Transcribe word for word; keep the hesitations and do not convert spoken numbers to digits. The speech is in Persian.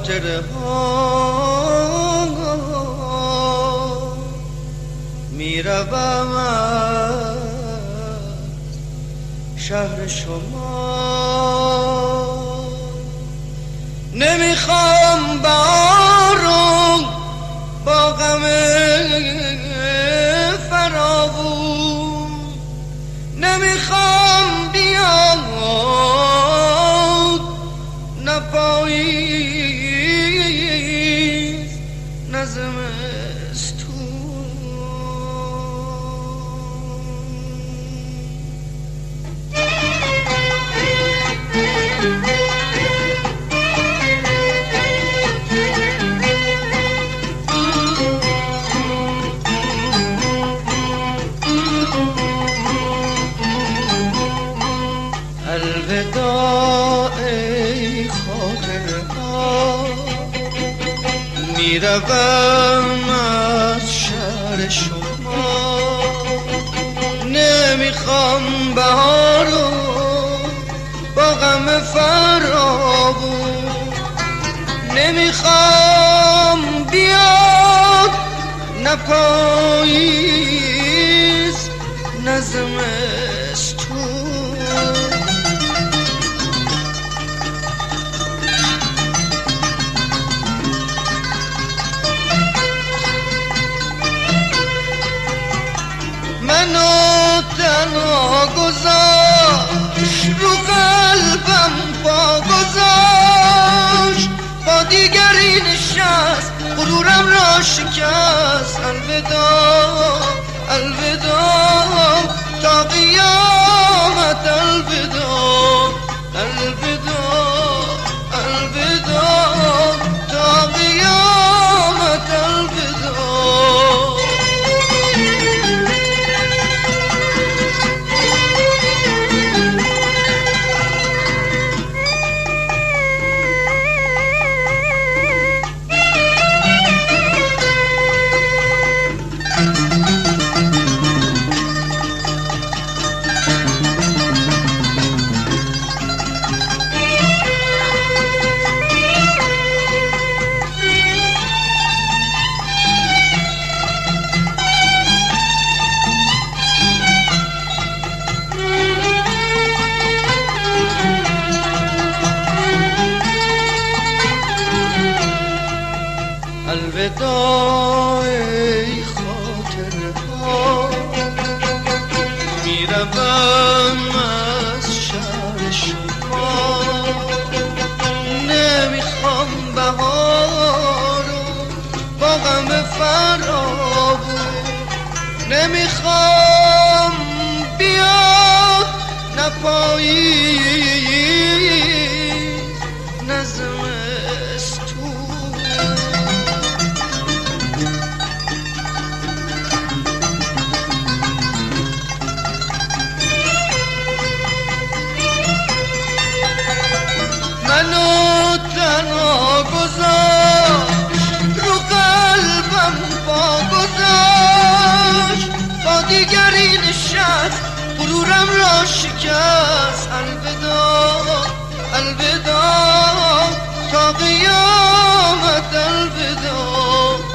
خاطره ها میروم از شهر شما. نمیخوام بارون با غم فراوون، نمیخوام بیاد نه پاییز نه زمستون. الوداع ای خاطره ها میروم از شهر شما. نمیخوام بهارو با غم فراوون، نمیخوام بیاد نه پاییز نه زمستون. منو تنها گذاشت رو قلبم پا گذاشت، با دیگری نشست غرورم را شکست. الوداع الوداع تا قیامت، الوداع الوداع الوداع تا قیامت، الوداع. الوداع ای خاطره ها میروم از شهر شما. نمیخوام بهارو با غم فراوون، نمیخوام بیاد نه پاییز نه زمستون. منو تنها گذاشت رو قلبم پا گذاشت، با دیگری نشست غرورم را شکست. الوداع الوداع تا قیامت، الوداع